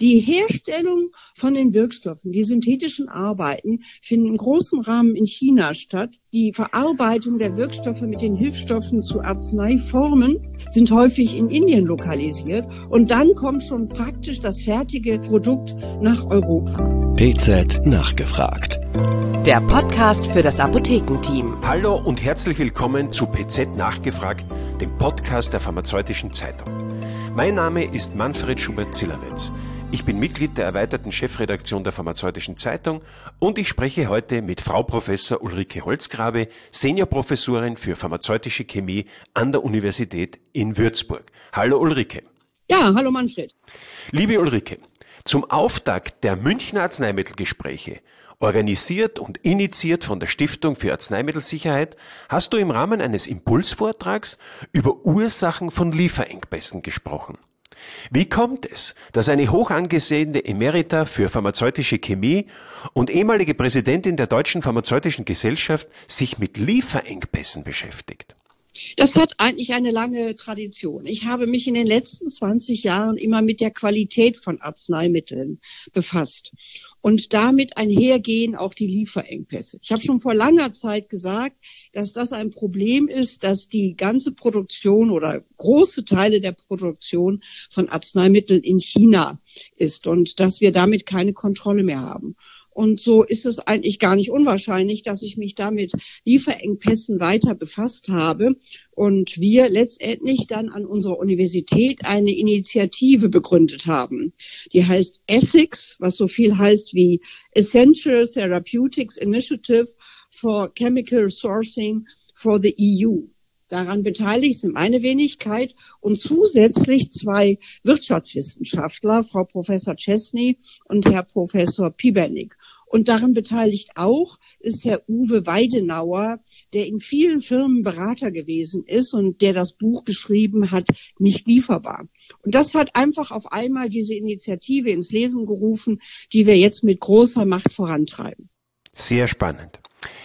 Die Herstellung von den Wirkstoffen, die synthetischen Arbeiten, finden im großen Rahmen in China statt. Die Verarbeitung der Wirkstoffe mit den Hilfsstoffen zu Arzneiformen sind häufig in Indien lokalisiert. Und dann kommt schon praktisch das fertige Produkt nach Europa. PZ nachgefragt. Der Podcast für das Apothekenteam. Hallo und herzlich willkommen zu PZ nachgefragt, dem Podcast der Pharmazeutischen Zeitung. Mein Name ist Manfred Schubert-Zillerwetz. Ich bin Mitglied der erweiterten Chefredaktion der Pharmazeutischen Zeitung und ich spreche heute mit Frau Professor Ulrike Holzgrabe, Seniorprofessorin für pharmazeutische Chemie an der Universität in Würzburg. Hallo Ulrike. Ja, hallo Manfred. Liebe Ulrike, zum Auftakt der Münchner Arzneimittelgespräche, organisiert und initiiert von der Stiftung für Arzneimittelsicherheit, hast du im Rahmen eines Impulsvortrags über Ursachen von Lieferengpässen gesprochen. Wie kommt es, dass eine hoch angesehene Emerita für pharmazeutische Chemie und ehemalige Präsidentin der Deutschen Pharmazeutischen Gesellschaft sich mit Lieferengpässen beschäftigt? Das hat eigentlich eine lange Tradition. Ich habe mich in den letzten 20 Jahren immer mit der Qualität von Arzneimitteln befasst und damit einhergehen auch die Lieferengpässe. Ich habe schon vor langer Zeit gesagt, dass das ein Problem ist, dass die ganze Produktion oder große Teile der Produktion von Arzneimitteln in China ist und dass wir damit keine Kontrolle mehr haben. Und so ist es eigentlich gar nicht unwahrscheinlich, dass ich mich damit Lieferengpässen weiter befasst habe und wir letztendlich dann an unserer Universität eine Initiative begründet haben. Die heißt ETHICS, was so viel heißt wie Essential Therapeutics Initiative for Chemical Sourcing for the EU. Daran beteiligt sind meine Wenigkeit und zusätzlich zwei Wirtschaftswissenschaftler, Frau Professor Chesney und Herr Professor Pibernik. Und daran beteiligt auch ist Herr Uwe Weidenauer, der in vielen Firmen Berater gewesen ist und der das Buch geschrieben hat, Nicht lieferbar. Und das hat einfach auf einmal diese Initiative ins Leben gerufen, die wir jetzt mit großer Macht vorantreiben. Sehr spannend.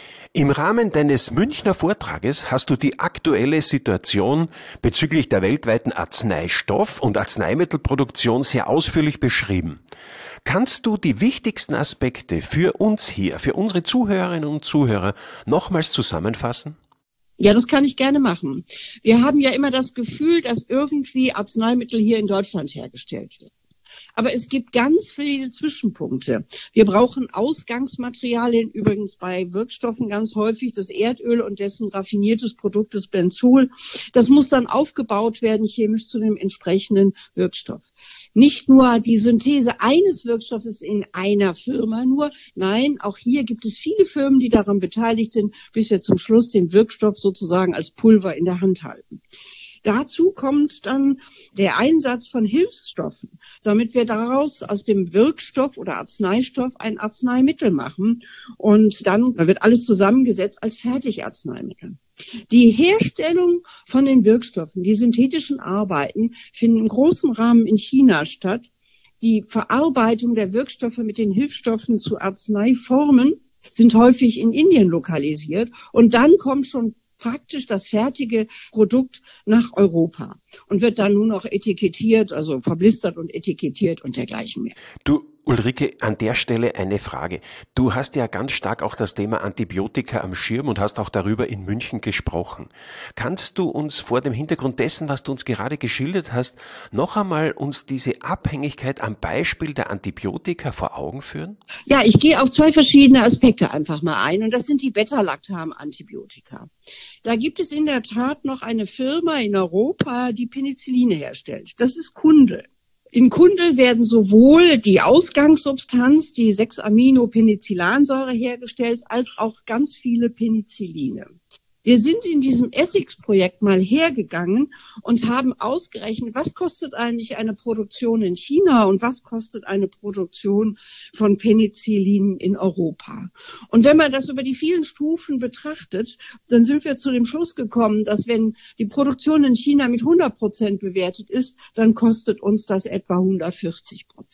Im Rahmen deines Münchner Vortrages hast du die aktuelle Situation bezüglich der weltweiten Arzneistoff- und Arzneimittelproduktion sehr ausführlich beschrieben. Kannst du die wichtigsten Aspekte für uns hier, für unsere Zuhörerinnen und Zuhörer, nochmals zusammenfassen? Ja, das kann ich gerne machen. Wir haben ja immer das Gefühl, dass irgendwie Arzneimittel hier in Deutschland hergestellt werden. Aber es gibt ganz viele Zwischenpunkte. Wir brauchen Ausgangsmaterialien, übrigens bei Wirkstoffen ganz häufig das Erdöl und dessen raffiniertes Produkt, das Benzol. Das muss dann aufgebaut werden chemisch zu dem entsprechenden Wirkstoff. Nicht nur die Synthese eines Wirkstoffes in einer Firma nur, nein, auch hier gibt es viele Firmen, die daran beteiligt sind, bis wir zum Schluss den Wirkstoff sozusagen als Pulver in der Hand halten. Dazu kommt dann der Einsatz von Hilfsstoffen, damit wir daraus aus dem Wirkstoff oder Arzneistoff ein Arzneimittel machen. Und dann wird alles zusammengesetzt als Fertigarzneimittel. Die Herstellung von den Wirkstoffen, die synthetischen Arbeiten, finden im großen Rahmen in China statt. Die Verarbeitung der Wirkstoffe mit den Hilfsstoffen zu Arzneiformen sind häufig in Indien lokalisiert. Und dann kommt schon praktisch das fertige Produkt nach Europa und wird dann nur noch etikettiert, also verblistert und etikettiert und dergleichen mehr. Du, Ulrike, an der Stelle eine Frage. Du hast ja ganz stark auch das Thema Antibiotika am Schirm und hast auch darüber in München gesprochen. Kannst du uns vor dem Hintergrund dessen, was du uns gerade geschildert hast, noch einmal uns diese Abhängigkeit am Beispiel der Antibiotika vor Augen führen? Ja, ich gehe auf zwei verschiedene Aspekte einfach mal ein und das sind die Beta-Lactam-Antibiotika. Da gibt es in der Tat noch eine Firma in Europa, die Penicilline herstellt. Das ist Kundl. In Kundl werden sowohl die Ausgangssubstanz, die 6-Amino-Penicillansäure hergestellt, als auch ganz viele Penicilline. Wir sind in diesem ETHICS-Projekt mal hergegangen und haben ausgerechnet, was kostet eigentlich eine Produktion in China und was kostet eine Produktion von Penicillin in Europa. Und wenn man das über die vielen Stufen betrachtet, dann sind wir zu dem Schluss gekommen, dass wenn die Produktion in China mit 100% bewertet ist, dann kostet uns das etwa 140%.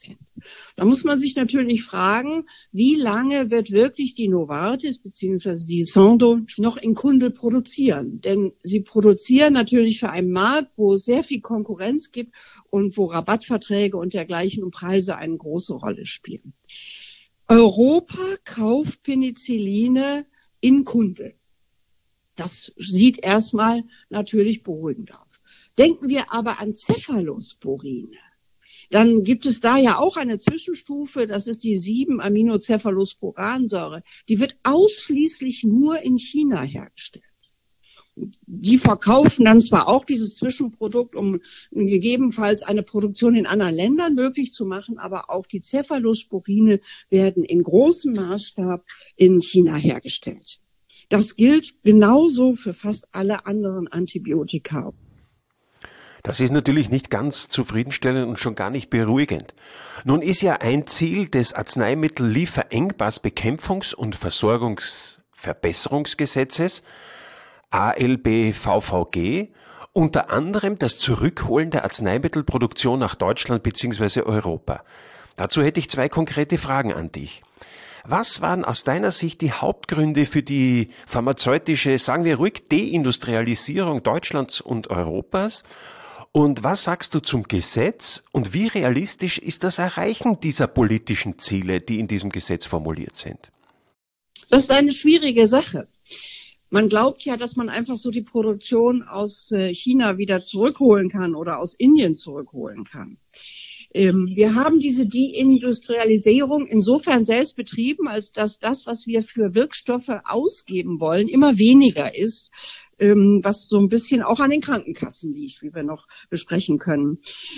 Da muss man sich natürlich fragen, wie lange wird wirklich die Novartis bzw. die Sandoz noch in Kundl produzieren? Denn sie produzieren natürlich für einen Markt, wo es sehr viel Konkurrenz gibt und wo Rabattverträge und dergleichen und Preise eine große Rolle spielen. Europa kauft Penicilline in Kundl. Das sieht erstmal natürlich beruhigend aus. Denken wir aber an Cephalosporine. Dann gibt es da ja auch eine Zwischenstufe, das ist die 7-Aminocephalosporansäure. Die wird ausschließlich nur in China hergestellt. Die verkaufen dann zwar auch dieses Zwischenprodukt, um gegebenenfalls eine Produktion in anderen Ländern möglich zu machen, aber auch die Cephalosporine werden in großem Maßstab in China hergestellt. Das gilt genauso für fast alle anderen Antibiotika. Das ist natürlich nicht ganz zufriedenstellend und schon gar nicht beruhigend. Nun ist ja ein Ziel des Arzneimittel-Lieferengpassbekämpfungs- und Versorgungsverbesserungsgesetzes ALBVVG unter anderem das Zurückholen der Arzneimittelproduktion nach Deutschland bzw. Europa. Dazu hätte ich 2 konkrete Fragen an dich. Was waren aus deiner Sicht die Hauptgründe für die pharmazeutische, sagen wir ruhig, Deindustrialisierung Deutschlands und Europas? Und was sagst du zum Gesetz und wie realistisch ist das Erreichen dieser politischen Ziele, die in diesem Gesetz formuliert sind? Das ist eine schwierige Sache. Man glaubt ja, dass man einfach so die Produktion aus China wieder zurückholen kann oder aus Indien zurückholen kann. Wir haben diese Deindustrialisierung insofern selbst betrieben, als dass das, was wir für Wirkstoffe ausgeben wollen, immer weniger ist, was so ein bisschen auch an den Krankenkassen liegt, wie wir noch besprechen können.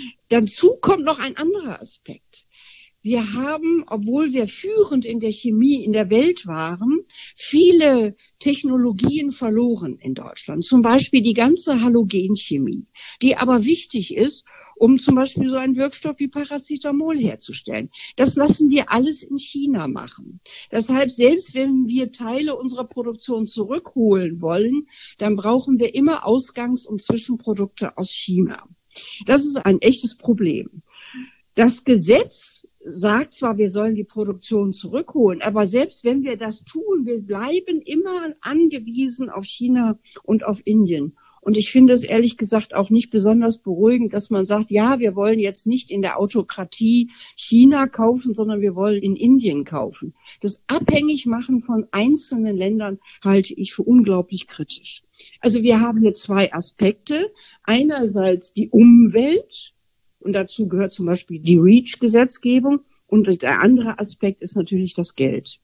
Dazu kommt noch ein anderer Aspekt. Wir haben, obwohl wir führend in der Chemie in der Welt waren, viele Technologien verloren in Deutschland. Zum Beispiel die ganze Halogenchemie, die aber wichtig ist, um zum Beispiel so einen Wirkstoff wie Paracetamol herzustellen. Das lassen wir alles in China machen. Deshalb, selbst wenn wir Teile unserer Produktion zurückholen wollen, dann brauchen wir immer Ausgangs- und Zwischenprodukte aus China. Das ist ein echtes Problem. Das Gesetz sagt zwar, wir sollen die Produktion zurückholen, aber selbst wenn wir das tun, wir bleiben immer angewiesen auf China und auf Indien. Und ich finde es ehrlich gesagt auch nicht besonders beruhigend, dass man sagt, ja, wir wollen jetzt nicht in der Autokratie China kaufen, sondern wir wollen in Indien kaufen. Das Abhängigmachen von einzelnen Ländern halte ich für unglaublich kritisch. Also wir haben hier 2 Aspekte. Einerseits die Umwelt. Und dazu gehört zum Beispiel die REACH-Gesetzgebung. Und der andere Aspekt ist natürlich das Geld.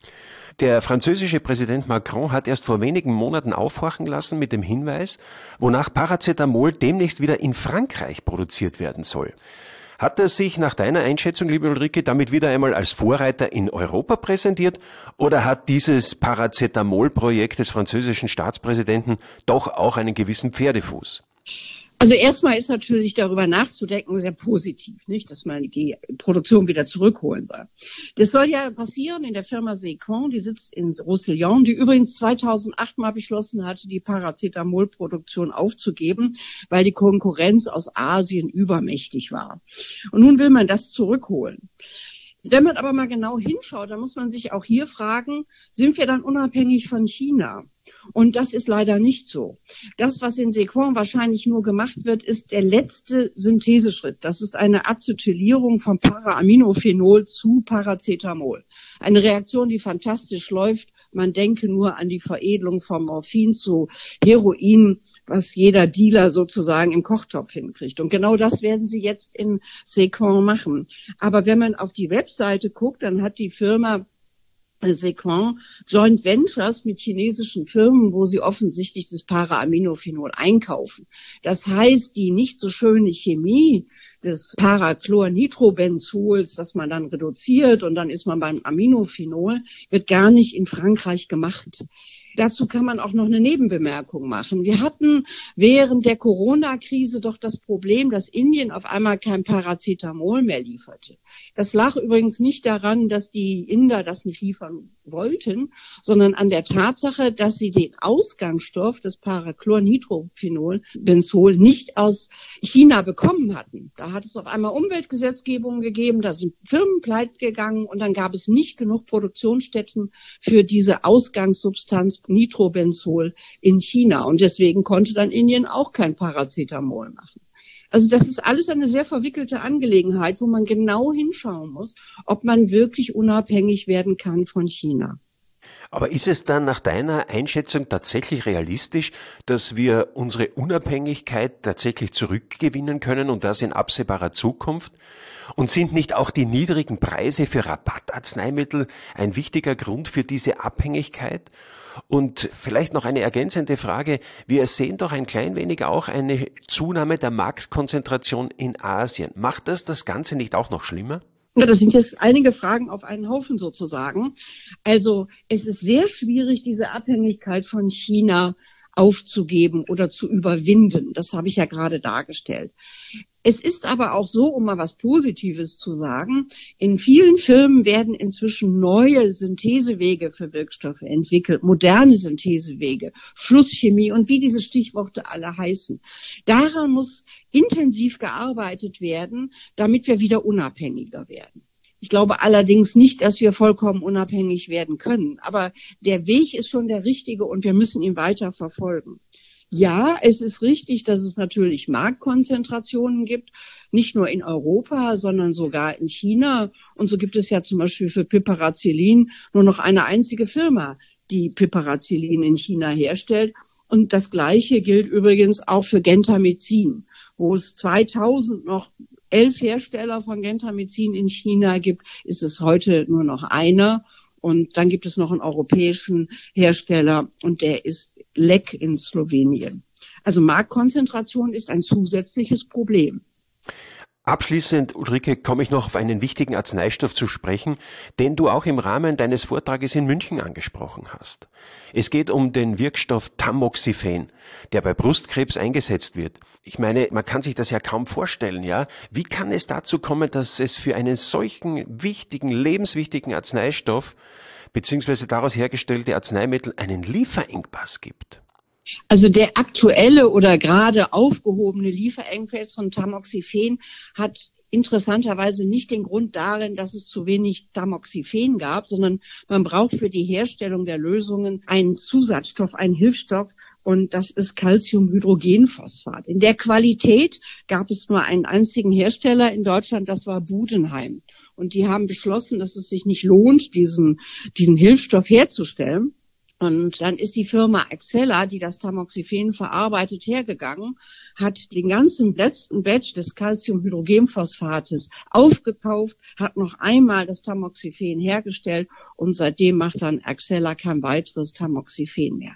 Der französische Präsident Macron hat erst vor wenigen Monaten aufhorchen lassen mit dem Hinweis, wonach Paracetamol demnächst wieder in Frankreich produziert werden soll. Hat er sich nach deiner Einschätzung, liebe Ulrike, damit wieder einmal als Vorreiter in Europa präsentiert oder hat dieses Paracetamol-Projekt des französischen Staatspräsidenten doch auch einen gewissen Pferdefuß? Also erstmal ist natürlich darüber nachzudenken sehr positiv, nicht, dass man die Produktion wieder zurückholen soll. Das soll ja passieren in der Firma Sequan, die sitzt in Roussillon, die übrigens 2008 mal beschlossen hatte, die Paracetamol-Produktion aufzugeben, weil die Konkurrenz aus Asien übermächtig war. Und nun will man das zurückholen. Wenn man aber mal genau hinschaut, dann muss man sich auch hier fragen, sind wir dann unabhängig von China? Und das ist leider nicht so. Das, was in Sequan wahrscheinlich nur gemacht wird, ist der letzte Syntheseschritt. Das ist eine Acetylierung von Para-Aminophenol zu Paracetamol. Eine Reaktion, die fantastisch läuft. Man denke nur an die Veredelung von Morphin zu Heroin, was jeder Dealer sozusagen im Kochtopf hinkriegt. Und genau das werden sie jetzt in Sequan machen. Aber wenn man auf die Webseite guckt, dann hat die Firma Sequan Joint Ventures mit chinesischen Firmen, wo sie offensichtlich das Para-Aminophenol einkaufen. Das heißt, die nicht so schöne Chemie des Parachlornitrobenzols, das man dann reduziert und dann ist man beim Aminophenol, wird gar nicht in Frankreich gemacht. Dazu kann man auch noch eine Nebenbemerkung machen. Wir hatten während der Corona-Krise doch das Problem, dass Indien auf einmal kein Paracetamol mehr lieferte. Das lag übrigens nicht daran, dass die Inder das nicht liefern wollten, sondern an der Tatsache, dass sie den Ausgangsstoff des Parachlornitrophenol-Benzol nicht aus China bekommen hatten. Da hat es auf einmal Umweltgesetzgebungen gegeben, da sind Firmen pleite gegangen und dann gab es nicht genug Produktionsstätten für diese Ausgangssubstanz Nitrobenzol in China. Und deswegen konnte dann Indien auch kein Paracetamol machen. Also das ist alles eine sehr verwickelte Angelegenheit, wo man genau hinschauen muss, ob man wirklich unabhängig werden kann von China. Aber ist es dann nach deiner Einschätzung tatsächlich realistisch, dass wir unsere Unabhängigkeit tatsächlich zurückgewinnen können und das in absehbarer Zukunft? Und sind nicht auch die niedrigen Preise für Rabattarzneimittel ein wichtiger Grund für diese Abhängigkeit? Und vielleicht noch eine ergänzende Frage. Wir sehen doch ein klein wenig auch eine Zunahme der Marktkonzentration in Asien. Macht das Ganze nicht auch noch schlimmer? Ja, das sind jetzt einige Fragen auf einen Haufen sozusagen. Also es ist sehr schwierig, diese Abhängigkeit von China aufzugeben oder zu überwinden. Das habe ich ja gerade dargestellt. Es ist aber auch so, um mal was Positives zu sagen, in vielen Firmen werden inzwischen neue Synthesewege für Wirkstoffe entwickelt, moderne Synthesewege, Flusschemie und wie diese Stichworte alle heißen. Daran muss intensiv gearbeitet werden, damit wir wieder unabhängiger werden. Ich glaube allerdings nicht, dass wir vollkommen unabhängig werden können. Aber der Weg ist schon der richtige und wir müssen ihn weiter verfolgen. Ja, es ist richtig, dass es natürlich Marktkonzentrationen gibt, nicht nur in Europa, sondern sogar in China. Und so gibt es ja zum Beispiel für Piperacillin nur noch eine einzige Firma, die Piperacillin in China herstellt. Und das Gleiche gilt übrigens auch für Gentamicin, wo es 2000 noch 11 Hersteller von Gentamicin in China gibt, ist es heute nur noch einer. Und dann gibt es noch einen europäischen Hersteller und der ist Lek in Slowenien. Also Marktkonzentration ist ein zusätzliches Problem. Abschließend, Ulrike, komme ich noch auf einen wichtigen Arzneistoff zu sprechen, den du auch im Rahmen deines Vortrages in München angesprochen hast. Es geht um den Wirkstoff Tamoxifen, der bei Brustkrebs eingesetzt wird. Ich meine, man kann sich das ja kaum vorstellen, ja? Wie kann es dazu kommen, dass es für einen solchen wichtigen, lebenswichtigen Arzneistoff beziehungsweise daraus hergestellte Arzneimittel einen Lieferengpass gibt? Also der aktuelle oder gerade aufgehobene Lieferengpass von Tamoxifen hat interessanterweise nicht den Grund darin, dass es zu wenig Tamoxifen gab, sondern man braucht für die Herstellung der Lösungen einen Zusatzstoff, einen Hilfsstoff, und das ist Calciumhydrogenphosphat. In der Qualität gab es nur einen einzigen Hersteller in Deutschland, das war Budenheim. Und die haben beschlossen, dass es sich nicht lohnt, diesen Hilfsstoff herzustellen. Und dann ist die Firma Axella, die das Tamoxifen verarbeitet, hergegangen, hat den ganzen letzten Batch des Calciumhydrogenphosphates aufgekauft, hat noch einmal das Tamoxifen hergestellt und seitdem macht dann Axella kein weiteres Tamoxifen mehr.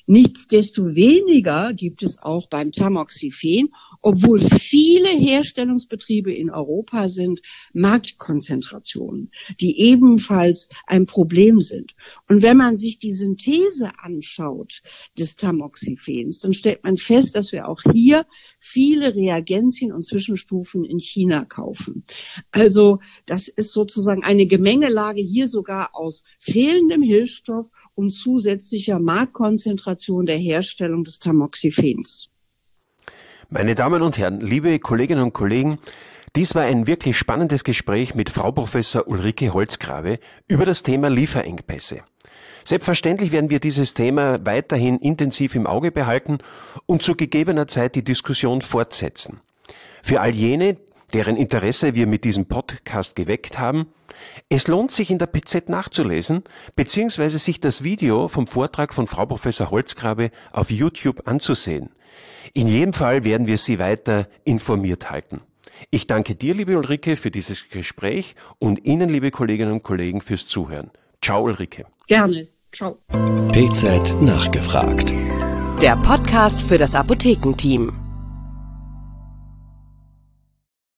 Nichtsdestoweniger gibt es auch beim Tamoxifen, obwohl viele Herstellungsbetriebe in Europa sind, Marktkonzentrationen, die ebenfalls ein Problem sind. Und wenn man sich die Synthese anschaut des Tamoxifens, dann stellt man fest, dass wir auch hier viele Reagenzien und Zwischenstufen in China kaufen. Also das ist sozusagen eine Gemengelage hier sogar aus fehlendem Hilfsstoff und zusätzlicher Marktkonzentration der Herstellung des Tamoxifens. Meine Damen und Herren, liebe Kolleginnen und Kollegen, dies war ein wirklich spannendes Gespräch mit Frau Professor Ulrike Holzgrabe über das Thema Lieferengpässe. Selbstverständlich werden wir dieses Thema weiterhin intensiv im Auge behalten und zu gegebener Zeit die Diskussion fortsetzen. Für all jene, deren Interesse wir mit diesem Podcast geweckt haben, es lohnt sich in der PZ nachzulesen, beziehungsweise sich das Video vom Vortrag von Frau Professor Holzgrabe auf YouTube anzusehen. In jedem Fall werden wir Sie weiter informiert halten. Ich danke dir, liebe Ulrike, für dieses Gespräch und Ihnen, liebe Kolleginnen und Kollegen, fürs Zuhören. Ciao, Ulrike. Gerne. Ciao. PZ nachgefragt. Der Podcast für das Apothekenteam.